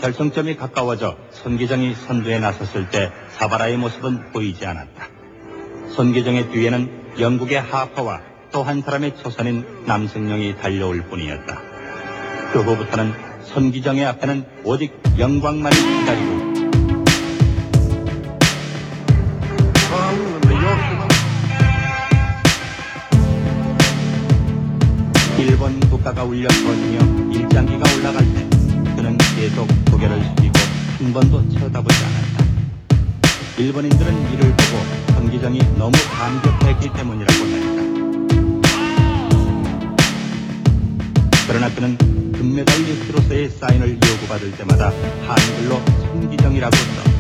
결승점이 가까워져 손기정이 선두에 나섰을 때 사바라의 모습은 보이지 않았다. 손기정의 뒤에는 영국의 하퍼와 또 한 사람의 초선인 남승용이 달려올 뿐이었다. 그 후부터는 손기정의 앞에는 오직 영광만이 기다리고 일본 국가가 울려 퍼지며 일장기가 올라갈 때 그는 계속 고개를 숙이고 한 번도 쳐다보지 않았다. 일본인들은 이를 보고 손기정이 너무 감격했기 때문이라고 했다. 그러나 그는 금메달리스트로서의 사인을 요구받을 때마다 한글로 손기정이라고 썼다.